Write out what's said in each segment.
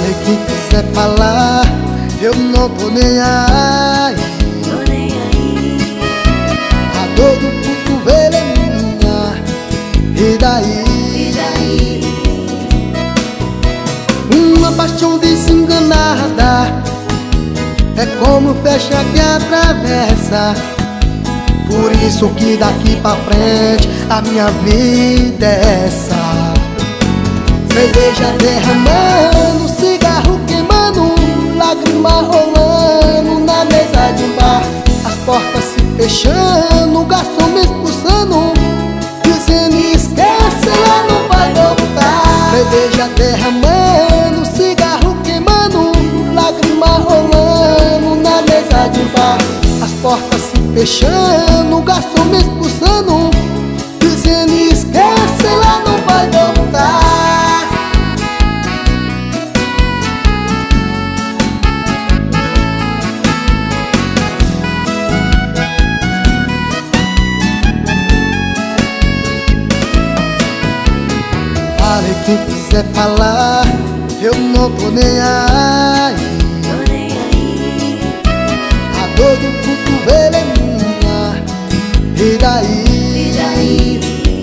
Fale quem quiser falar, eu não tô nem aí. A dor do cotovelo é minha, e daí? Uma paixão desenganada é como flecha que atravessa. Por isso que daqui pra frente a minha vida é essa. Cerveja derramando, cigarro queimando, lágrima rolando na mesa de um bar. As portas se fechando, o garçom me expulsando, dizendo esquece, ela não vai voltar. Cerveja derramando, cigarro queimando, lágrima rolando na mesa de um bar. As portas se fechando, o garçom me expulsando, dizendo esquece, ela não vai voltar. Fale quem quiser falar, eu não tô nem aí. A dor do cotovelo é minha, e daí?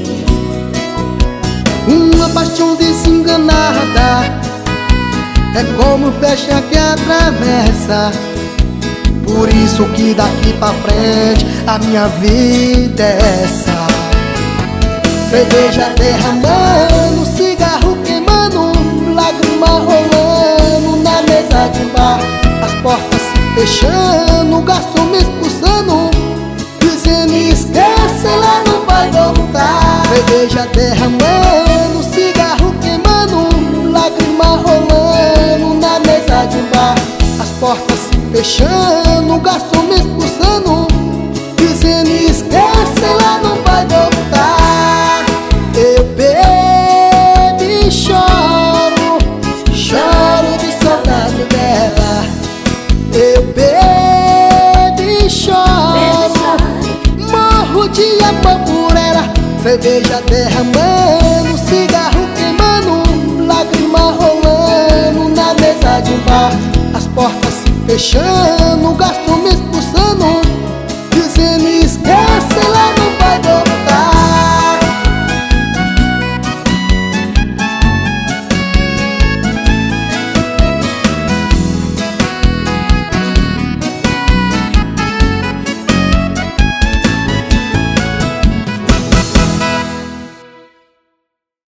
Uma paixão desenganada é como flecha que atravessa. Por isso que daqui pra frente a minha vida é essa. Cerveja derramando, cigarro queimando, lágrima rolando na mesa de um bar. As portas se fechando, o garçom me expulsando, dizendo esquece, ela não vai voltar. Cerveja derramando, cigarro queimando, lágrima rolando na mesa de um bar. As portas se fechando, o garçom me expulsando, dizendo esquece, ela não vai voltar. Eu bebo e choro, choro de saudade dela. Eu bebo e choro, morro de amor por ela. Cerveja derramando, cigarro queimando, lágrima rolando na mesa de um bar. As portas se fechando, o garçom me